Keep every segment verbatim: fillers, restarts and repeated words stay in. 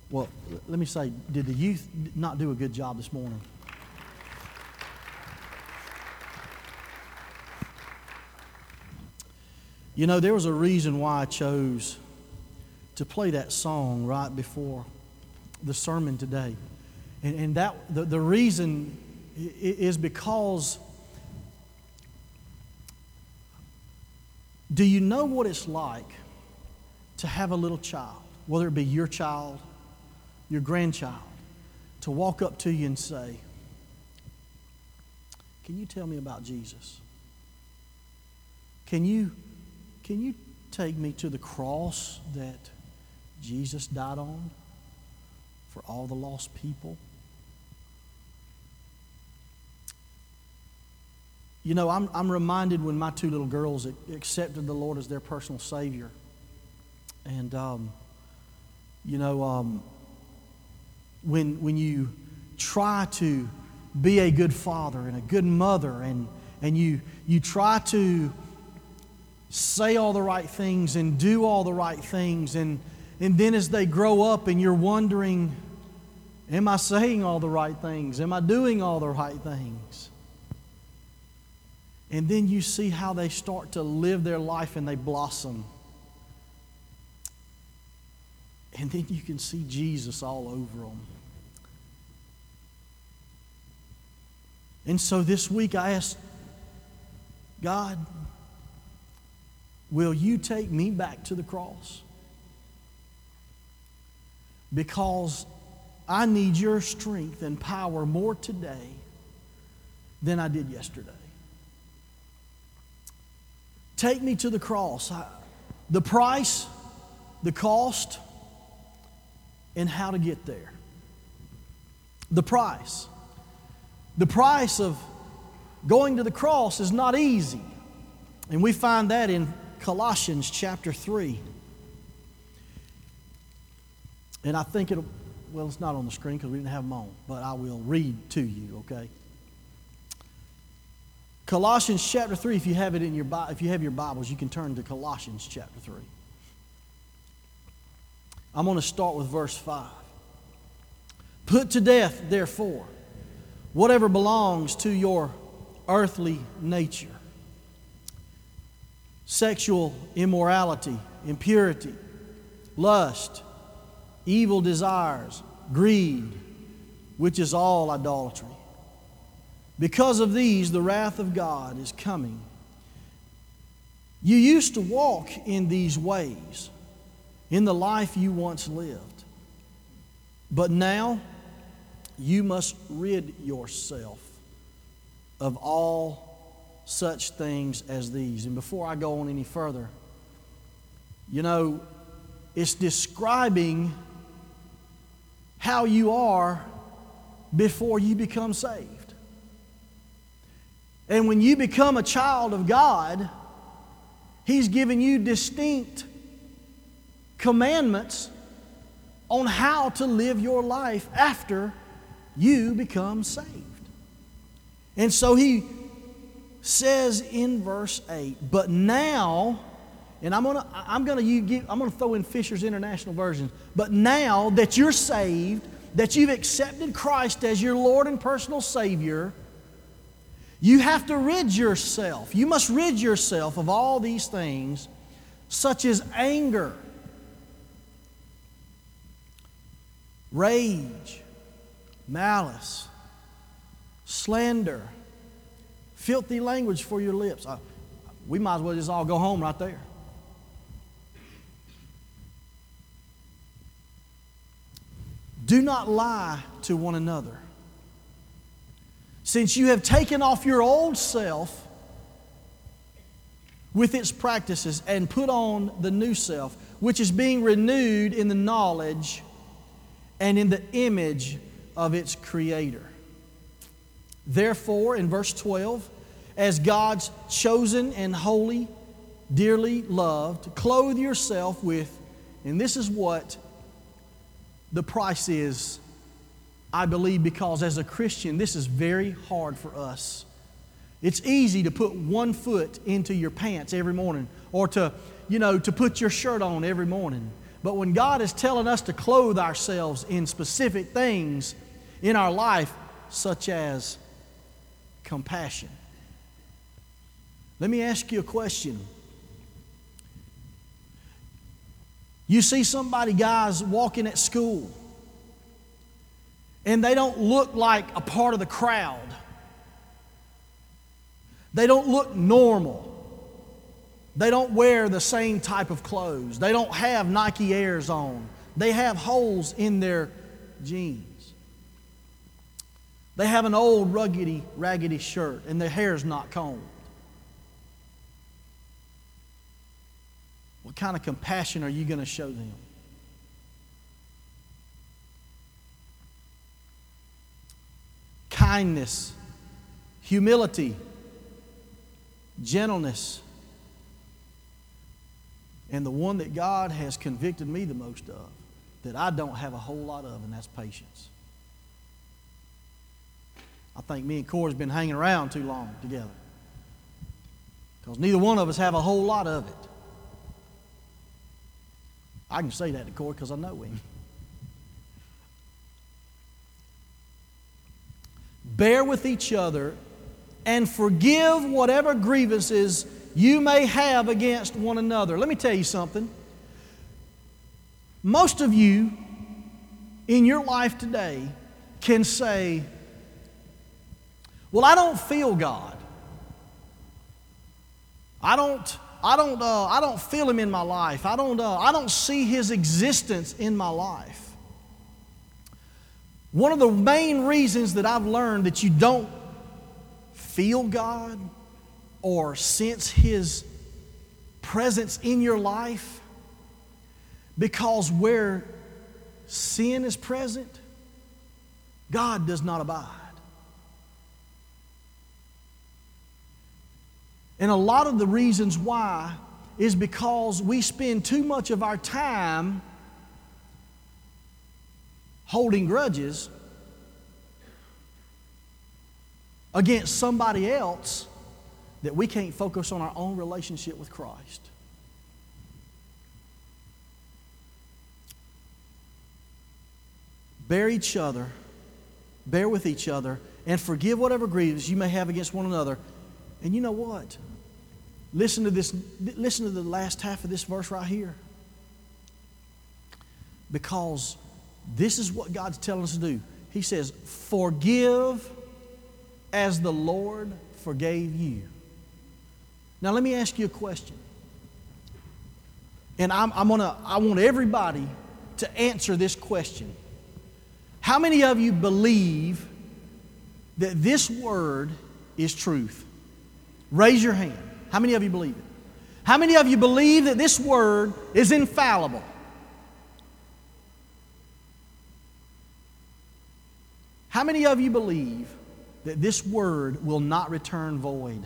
Well, l- let me say, did the youth not do a good job this morning? You know, there was a reason why I chose to play that song right before the sermon today. And, and that the, the reason i- is because, do you know what it's like to have a little child, whether it be your child, your grandchild, to walk up to you and say, "Can you tell me about Jesus? Can you, can you take me to the cross that Jesus died on for all the lost people?" You know, I'm, I'm reminded when my two little girls accepted the Lord as their personal Savior. And, um, you know, um, when, when you try to be a good father and a good mother, and, and you, you try to say all the right things and do all the right things, and, and then as they grow up and you're wondering, am I saying all the right things? Am I doing all the right things? And then you see how they start to live their life and they blossom. And then you can see Jesus all over them. And so this week I asked God, will you take me back to the cross? Because I need your strength and power more today than I did yesterday. Take me to the cross. I, the price, the cost, and how to get there. The price. The price of going to the cross is not easy. And we find that in Colossians chapter three. And I think it'll, well, it's not on the screen because we didn't have them on, but I will read to you, okay? Colossians chapter three, if you have it in your if you have your Bibles, you can turn to Colossians chapter three. I'm going to start with verse five. Put to death, therefore, whatever belongs to your earthly nature: sexual immorality, impurity, lust, evil desires, greed, which is all idolatry. Because of these, the wrath of God is coming. You used to walk in these ways in the life you once lived. But now you must rid yourself of all such things as these. And before I go on any further, you know, it's describing how you are before you become saved. And when you become a child of God, He's given you distinct commandments on how to live your life after you become saved. And so He says in verse eight, but now, and I'm gonna I'm gonna you give, I'm gonna throw in Fisher's International Version, but now that you're saved, that you've accepted Christ as your Lord and personal Savior, you have to rid yourself. You must rid yourself of all these things, such as anger, rage, malice, slander, filthy language for your lips. I, we might as well just all go home right there. Do not lie to one another, since you have taken off your old self with its practices and put on the new self, which is being renewed in the knowledge and in the image of its Creator. Therefore, in verse twelve, as God's chosen and holy, dearly loved, clothe yourself with, and this is what the price is, I believe, because as a Christian, this is very hard for us. It's easy to put one foot into your pants every morning, or to, you know, to put your shirt on every morning. But when God is telling us to clothe ourselves in specific things in our life, such as compassion. Let me ask you a question. You see somebody, guys, walking at school, and they don't look like a part of the crowd. They don't look normal. They don't wear the same type of clothes. They don't have Nike Airs on. They have holes in their jeans. They have an old ruggedy, raggedy shirt, and their hair's not combed. What kind of compassion are you going to show them? Kindness, humility, gentleness, and the one that God has convicted me the most of, that I don't have a whole lot of, and that's patience. I think me and Corey's been hanging around too long together, because neither one of us have a whole lot of it. I can say that to Corey because I know him. Bear with each other and forgive whatever grievances you may have against one another. Let me tell you something. Most of you in your life today can say, well, I don't feel God. I don't, I don't, uh, I don't feel Him in my life. I don't, uh, I don't see His existence in my life. One of the main reasons that I've learned that you don't feel God or sense His presence in your life, because where sin is present, God does not abide. And a lot of the reasons why is because we spend too much of our time holding grudges against somebody else that we can't focus on our own relationship with Christ. Bear each other, bear with each other, and forgive whatever grievances you may have against one another. And you know what? Listen to this, listen to the last half of this verse right here. Because this is what God's telling us to do. He says, forgive as the Lord forgave you. Now let me ask you a question. And I'm, I'm gonna, I want everybody to answer this question. How many of you believe that this word is truth? Raise your hand. How many of you believe it? How many of you believe that this word is infallible? How many of you believe that this word will not return void?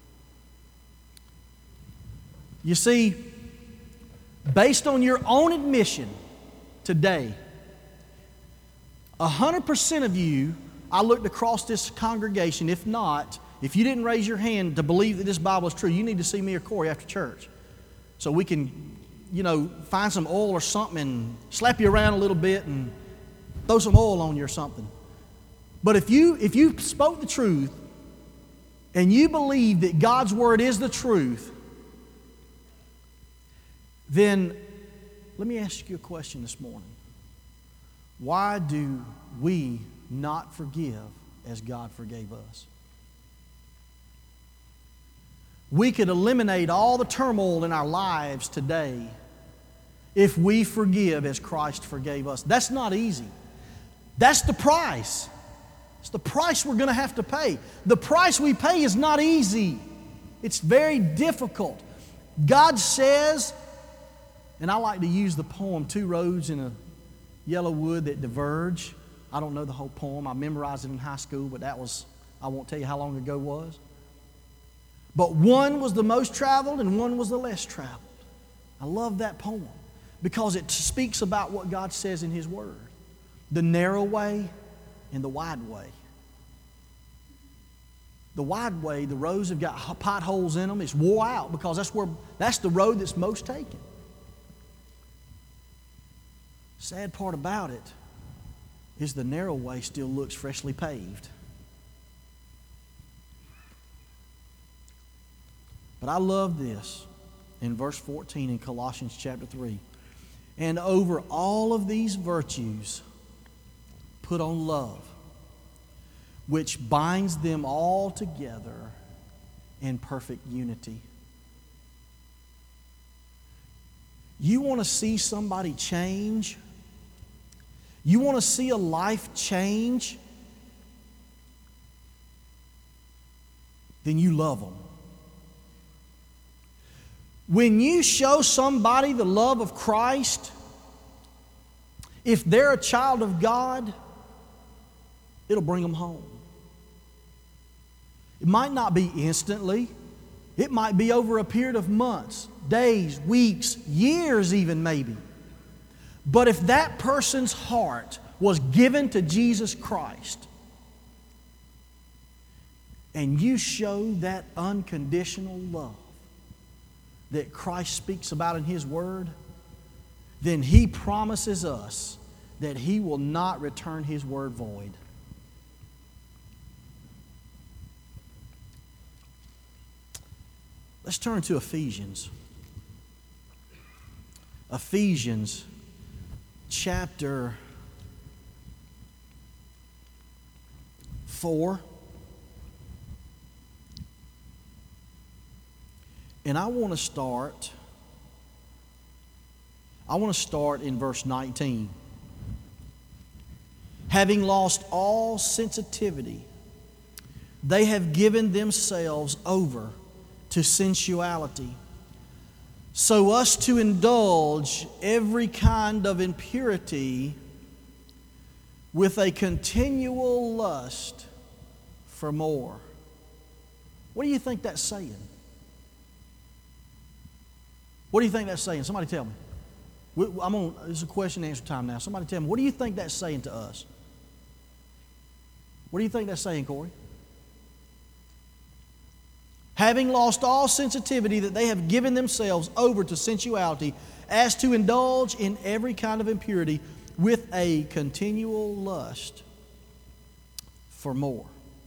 You see, based on your own admission today, one hundred percent of you, I looked across this congregation, if not, if you didn't raise your hand to believe that this Bible is true, you need to see me or Corey after church so we can, you know, find some oil or something and slap you around a little bit and throw some oil on you or something. But if you, if you spoke the truth and you believe that God's Word is the truth, then let me ask you a question this morning. Why do we not forgive as God forgave us? We could eliminate all the turmoil in our lives today if we forgive as Christ forgave us. That's not easy. That's the price. It's the price we're going to have to pay. The price we pay is not easy. It's very difficult. God says, and I like to use the poem, Two Roads in a Yellow Wood That Diverge. I don't know the whole poem. I memorized it in high school, but that was, I won't tell you how long ago it was. But one was the most traveled and one was the less traveled. I love that poem because it speaks about what God says in His Word. The narrow way and the wide way. The wide way, the roads have got potholes in them. It's wore out because that's where that's the road that's most taken. Sad part about it is the narrow way still looks freshly paved. But I love this in verse fourteen in Colossians chapter three. And over all of these virtues, put on love, which binds them all together in perfect unity. You want to see somebody change? You want to see a life change? Then you love them. When you show somebody the love of Christ, if they're a child of God, it'll bring them home. It might not be instantly. It might be over a period of months, days, weeks, years even maybe. But if that person's heart was given to Jesus Christ, and you show that unconditional love that Christ speaks about in His Word, then He promises us that He will not return His Word void. Let's turn to Ephesians. Ephesians chapter four. And I want to start, I want to start in verse nineteen. Having lost all sensitivity, they have given themselves over to sensuality, so as to indulge every kind of impurity with a continual lust for more. What do you think that's saying? What do you think that's saying? Somebody tell me. I'm on, this is a question and answer time now. Somebody tell me, what do you think that's saying to us? What do you think that's saying, Corey? Having lost all sensitivity, that they have given themselves over to sensuality, as to indulge in every kind of impurity with a continual lust for more.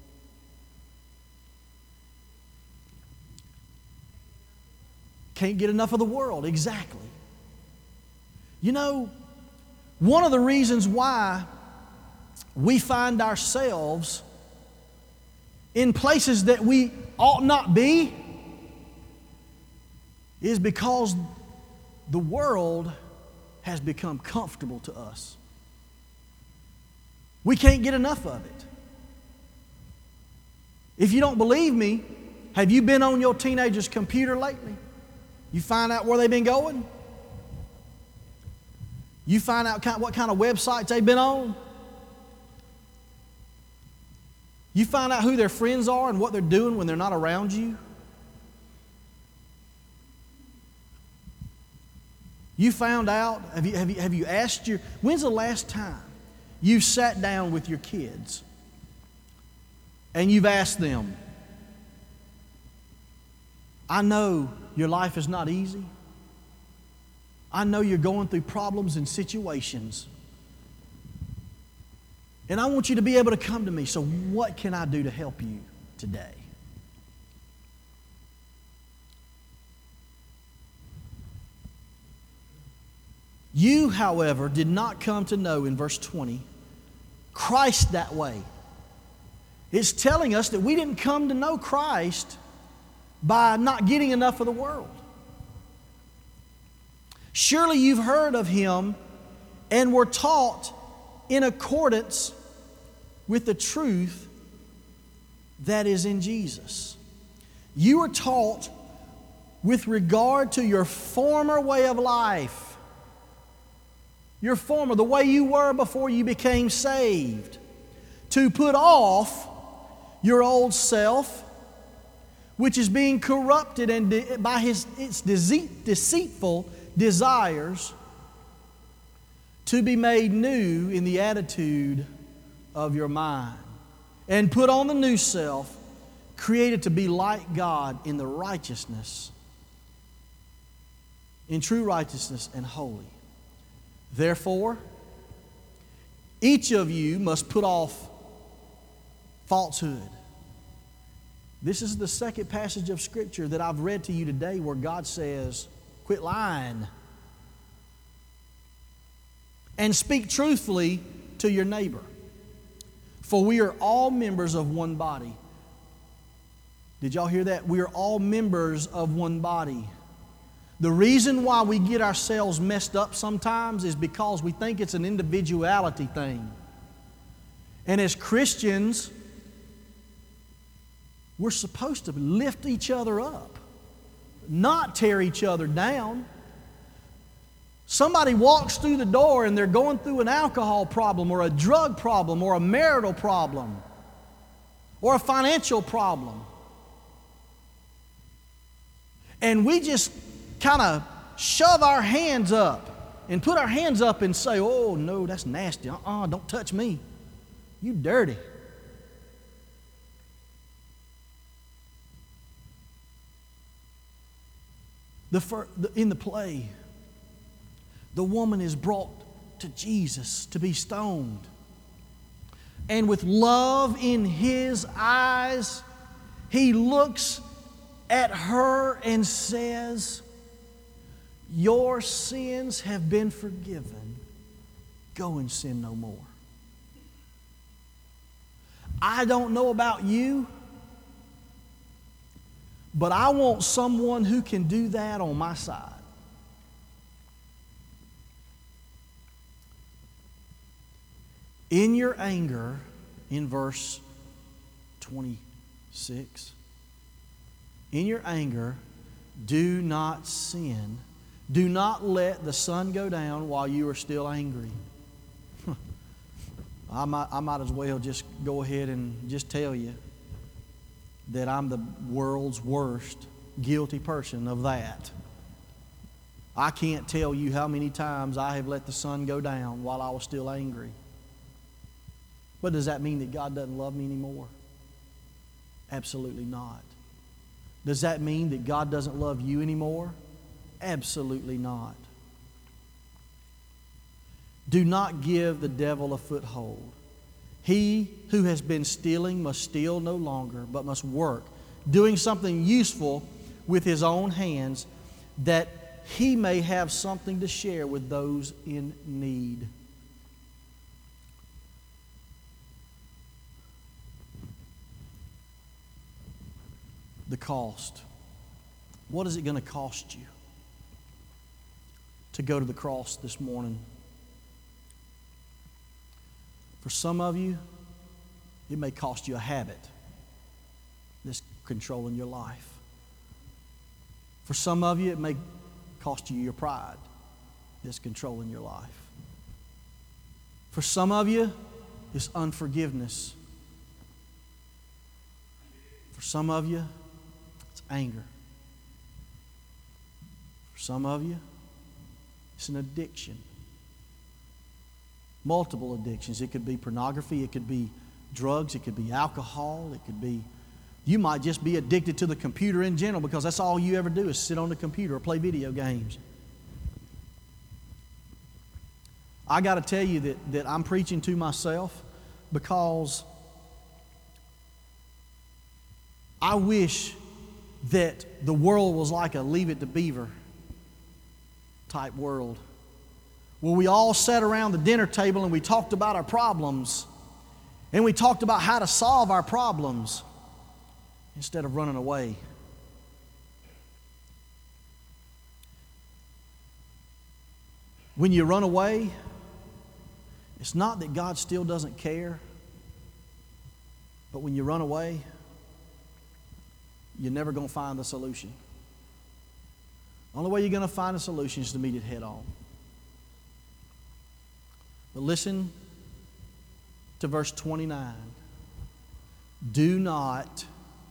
Can't get enough of the world, exactly. You know, one of the reasons why we find ourselves in places that we ought not be is because the world has become comfortable to us. We can't get enough of it. If you don't believe me, have you been on your teenager's computer lately? You find out where they've been going? You find out what kind of websites they've been on? You find out who their friends are and what they're doing when they're not around you? You found out, have you, have you, have you asked your, when's the last time you sat down with your kids and you've asked them, I know your life is not easy. I know you're going through problems and situations. And I want you to be able to come to me. So what can I do to help you today? You, however, did not come to know, in verse twenty, Christ that way. It's telling us that we didn't come to know Christ by not getting enough of the world. Surely you've heard of Him and were taught in accordance with the truth that is in Jesus. You were taught with regard to your former way of life. Your former, the way you were before you became saved. To put off your old self, which is being corrupted and de- by his, its deceit, deceitful desires, to be made new in the attitude of your mind, and put on the new self, created to be like God in the righteousness, in true righteousness and holy Therefore, each of you must put off falsehood. This is the second passage of Scripture that I've read to you today where God says, quit lying and speak truthfully to your neighbor. For we are all members of one body. Did y'all hear that? We are all members of one body. The reason why we get ourselves messed up sometimes is because we think it's an individuality thing. And as Christians, we're supposed to lift each other up, not tear each other down. Somebody walks through the door and they're going through an alcohol problem or a drug problem or a marital problem or a financial problem. And we just kind of shove our hands up and put our hands up and say, oh, no, that's nasty. Uh-uh, don't touch me. You dirty. The, fir- the, in the play, the woman is brought to Jesus to be stoned. And with love in his eyes, he looks at her and says, your sins have been forgiven. Go and sin no more. I don't know about you, but I want someone who can do that on my side. In your anger, in verse twenty-six, in your anger, do not sin. Do not let the sun go down while you are still angry. I might, I might as well just go ahead and just tell you that I'm the world's worst guilty person of that. I can't tell you how many times I have let the sun go down while I was still angry. But does that mean that God doesn't love me anymore? Absolutely not. Does that mean that God doesn't love you anymore? Absolutely not. Do not give the devil a foothold. He who has been stealing must steal no longer, but must work, doing something useful with his own hands, that he may have something to share with those in need. The cost. What is it going to cost you to go to the cross this morning? For some of you, it may cost you a habit that's controlling your life. For some of you, it may cost you your pride that's controlling your life. For some of you, it's unforgiveness. For some of you, it's anger. For some of you, it's an addiction. Multiple addictions. It could be pornography, it could be drugs, it could be alcohol, it could be, you might just be addicted to the computer in general because that's all you ever do is sit on the computer or play video games. I got to tell you that, that I'm preaching to myself because I wish that the world was like a Leave It to Beaver type world, where we all sat around the dinner table and we talked about our problems and we talked about how to solve our problems instead of running away. When you run away, it's not that God still doesn't care, but when you run away, you're never going to find the solution. The only way you're going to find a solution is to meet it head on. But listen to verse twenty-nine. Do not,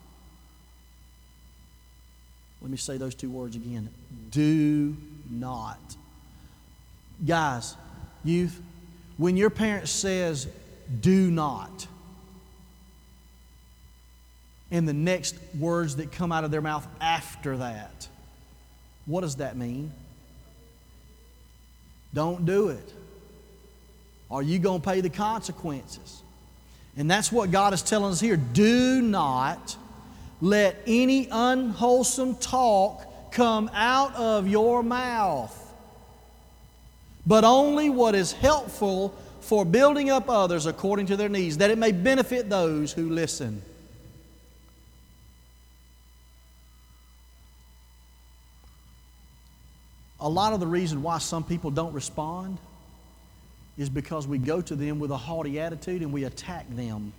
let me say those two words again. Do not. Guys, youth, when your parent says, do not, and the next words that come out of their mouth after that, what does that mean? Don't do it. Or you're going to pay the consequences. And that's what God is telling us here. Do not let any unwholesome talk come out of your mouth, but only what is helpful for building up others according to their needs, that it may benefit those who listen. A lot of the reason why some people don't respond is because we go to them with a haughty attitude and we attack them.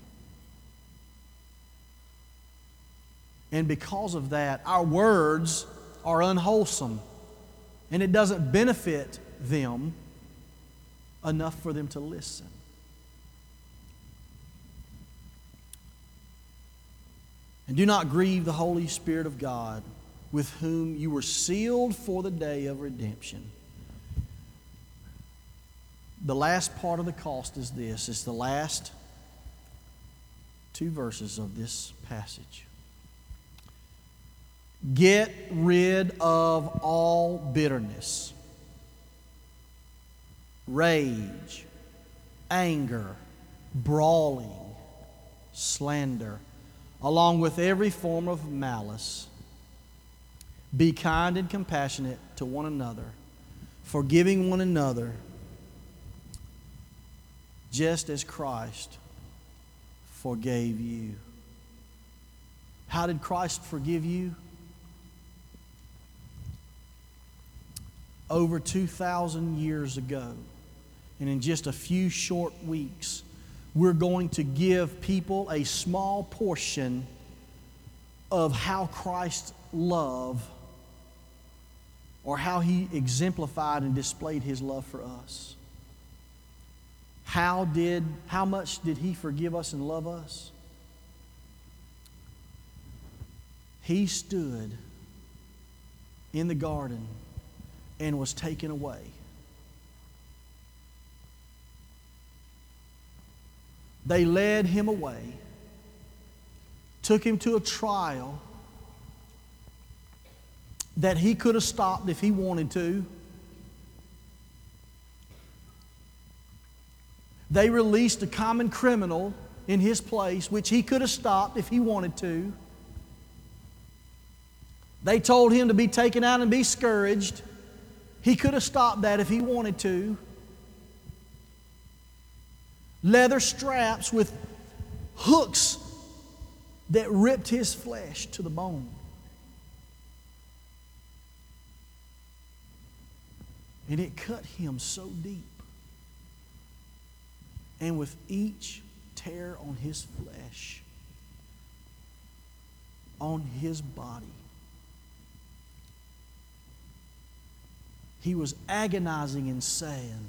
And because of that, our words are unwholesome, and it doesn't benefit them enough for them to listen. And do not grieve the Holy Spirit of God, with whom you were sealed for the day of redemption. The last part of the cost is this. It's the last two verses of this passage. Get rid of all bitterness, rage, anger, brawling, slander, along with every form of malice. Be kind and compassionate to one another, forgiving one another, just as Christ forgave you. How did Christ forgive you? Over two thousand years ago, and in just a few short weeks, we're going to give people a small portion of how Christ's love, or how He exemplified and displayed His love for us. How did, how much did He forgive us and love us? He stood in the garden and was taken away. They led Him away, took Him to a trial that He could have stopped if He wanted to. They released a common criminal in His place, which He could have stopped if He wanted to. They told Him to be taken out and be scourged. He could have stopped that if He wanted to. Leather straps with hooks that ripped His flesh to the bone. And it cut Him so deep. And with each tear on His flesh, on His body, He was agonizing and saying,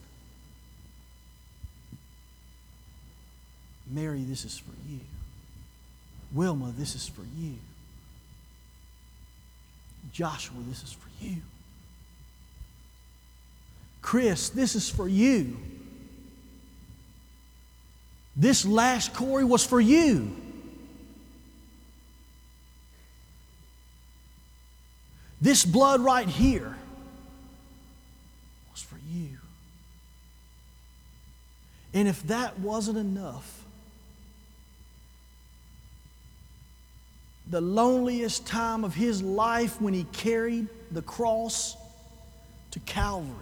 Mary, this is for you. Wilma, this is for you. Joshua, this is for you. Chris, this is for you. This last Corey was for you. This blood right here was for you. And if that wasn't enough, the loneliest time of His life when He carried the cross to Calvary,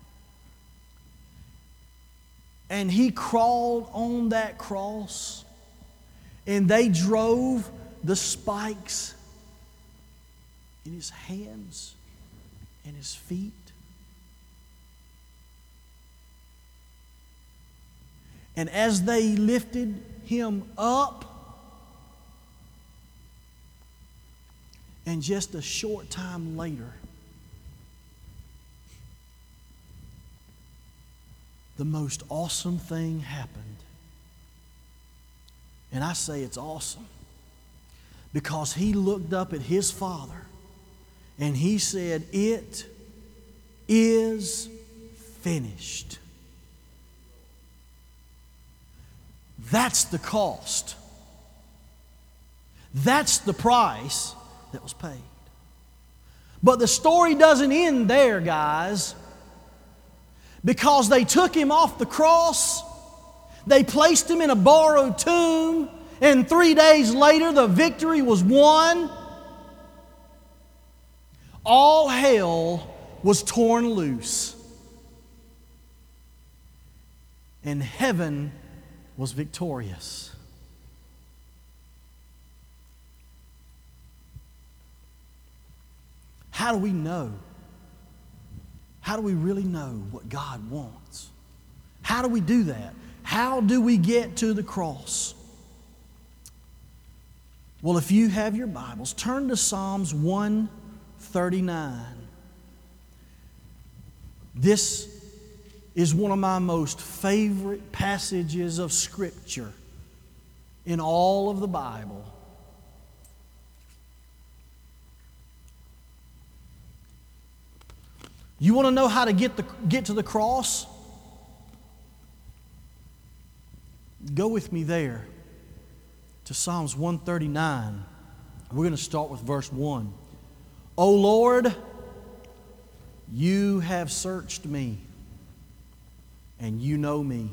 and He crawled on that cross, and they drove the spikes in His hands and His feet. And as they lifted Him up, and just a short time later, the most awesome thing happened. And I say it's awesome because He looked up at His Father and He said, "It is finished." That's the cost. That's the price that was paid. But the story doesn't end there, guys. Because they took him off the cross, they placed him in a borrowed tomb, and three days later the victory was won. All hell was torn loose, and heaven was victorious. How do we know? How do we really know what God wants? How do we do that? How do we get to the cross? Well, if you have your Bibles, turn to Psalms one thirty-nine. This is one of my most favorite passages of Scripture in all of the Bible. You want to know how to get, the, get to the cross? Go with me there to Psalms one thirty-nine. We're going to start with verse one. O Lord, you have searched me, and you know me.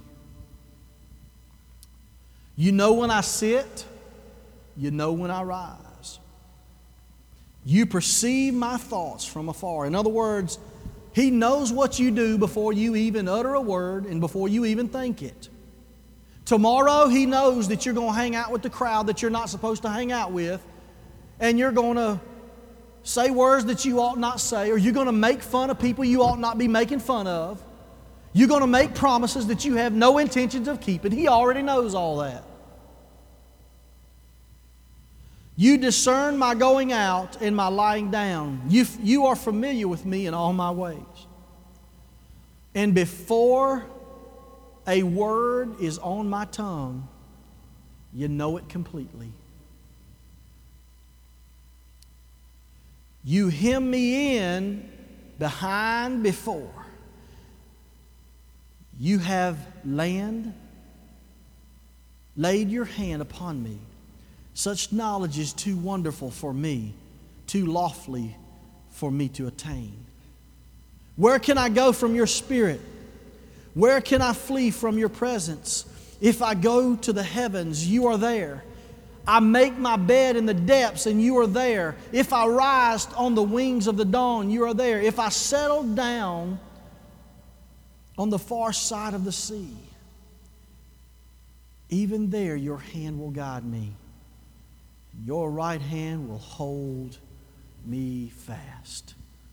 You know when I sit, you know when I rise. You perceive my thoughts from afar. In other words, He knows what you do before you even utter a word and before you even think it. Tomorrow, He knows that you're going to hang out with the crowd that you're not supposed to hang out with, and you're going to say words that you ought not say, or you're going to make fun of people you ought not be making fun of. You're going to make promises that you have no intentions of keeping. He already knows all that. You discern my going out and my lying down. You, you are familiar with me in all my ways. And before a word is on my tongue, you know it completely. You hem me in behind before. You have land, laid your hand upon me. Such knowledge is too wonderful for me, too lofty for me to attain. Where can I go from your spirit? Where can I flee from your presence? If I go to the heavens, you are there. I make my bed in the depths, and you are there. If I rise on the wings of the dawn, you are there. If I settle down on the far side of the sea, even there your hand will guide me. Your right hand will hold me fast.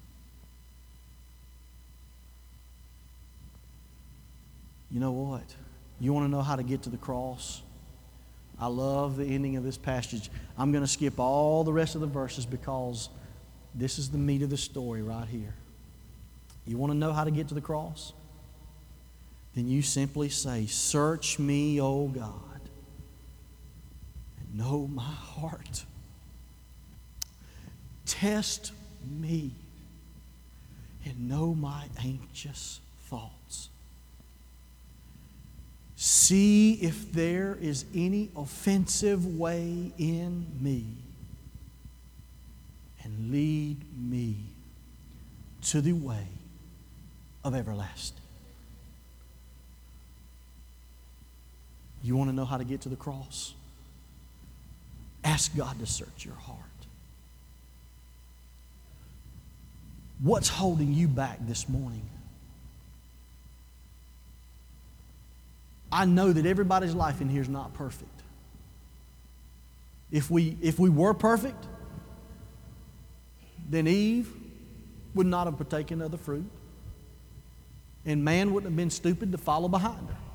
You know what? You want to know how to get to the cross? I love the ending of this passage. I'm going to skip all the rest of the verses because this is the meat of the story right here. You want to know how to get to the cross? Then you simply say, "Search me, O God, and know my heart. Test me and know my anxious thoughts. See if there is any offensive way in me, and lead me to the way of everlasting." You want to know how to get to the cross? Ask God to search your heart. What's holding you back this morning? I know that everybody's life in here is not perfect. If we, if we were perfect, then Eve would not have partaken of the fruit, and man wouldn't have been stupid to follow behind her.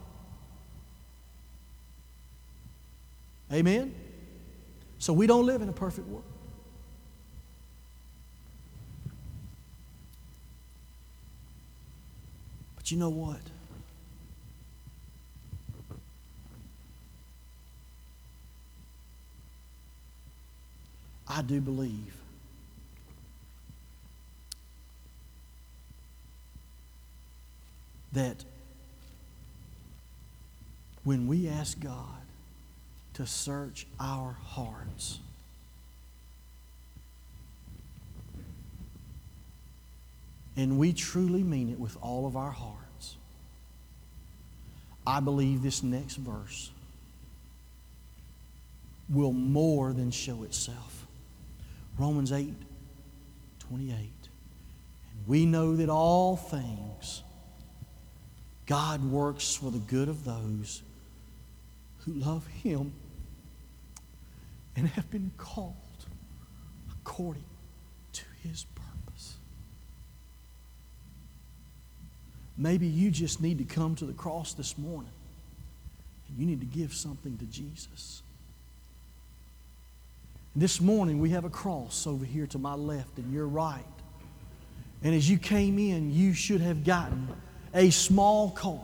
Amen? So we don't live in a perfect world. But you know what? I do believe that when we ask God to search our hearts, and we truly mean it with all of our hearts, I believe this next verse will more than show itself. Romans eight twenty-eight. And we know that all things God works for the good of those who love Him and have been called according to His purpose. Maybe you just need to come to the cross this morning and you need to give something to Jesus. This morning we have a cross over here to my left and your right. And as you came in, you should have gotten a small card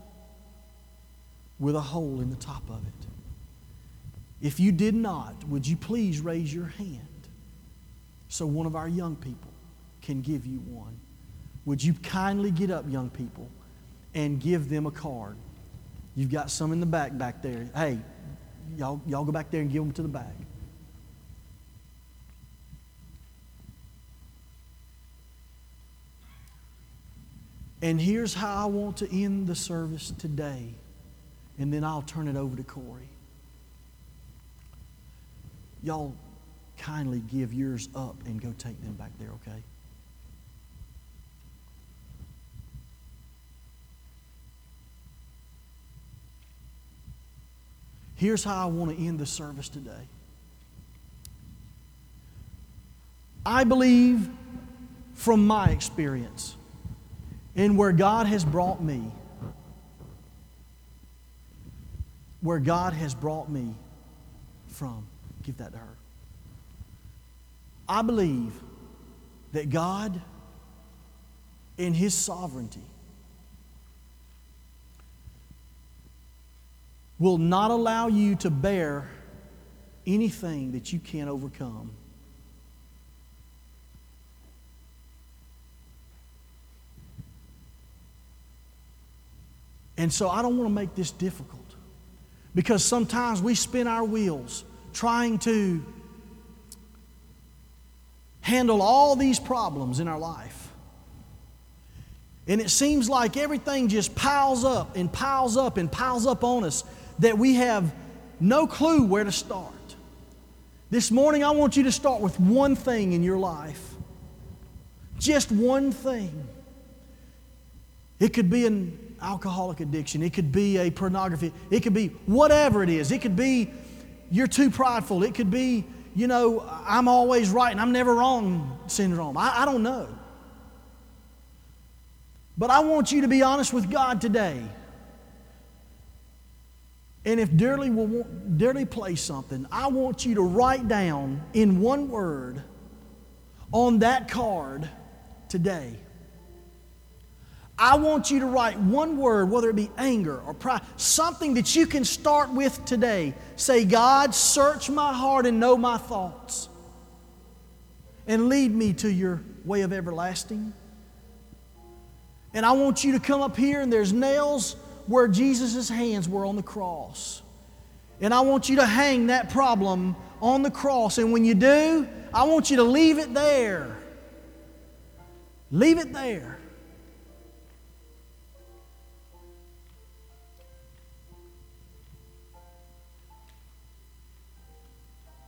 with a hole in the top of it. If you did not, would you please raise your hand so one of our young people can give you one? Would you kindly get up, young people, and give them a card? You've got some in the back back there. Hey, y'all, y'all go back there and give them to the back. And here's how I want to end the service today, and then I'll turn it over to Corey. Y'all kindly give yours up and go take them back there, okay? Here's how I want to end the service today. I believe from my experience and where God has brought me, where God has brought me from. Give that to her. I believe that God, in His sovereignty, will not allow you to bear anything that you can't overcome. And so I don't want to make this difficult, because sometimes we spin our wheels trying to handle all these problems in our life. And it seems like everything just piles up and piles up and piles up on us that we have no clue where to start. This morning I want you to start with one thing in your life. Just one thing. It could be an alcoholic addiction. It could be a pornography. It could be whatever it is. It could be you're too prideful. It could be, you know, I'm always right and I'm never wrong syndrome. I, I don't know. But I want you to be honest with God today. And if Dearly will want, Dearly play something, I want you to write down in one word on that card today. I want you to write one word, whether it be anger or pride, something that you can start with today. Say, God, search my heart and know my thoughts, and lead me to your way of everlasting. And I want you to come up here, and there's nails where Jesus' hands were on the cross. And I want you to hang that problem on the cross. And when you do, I want you to leave it there. Leave it there.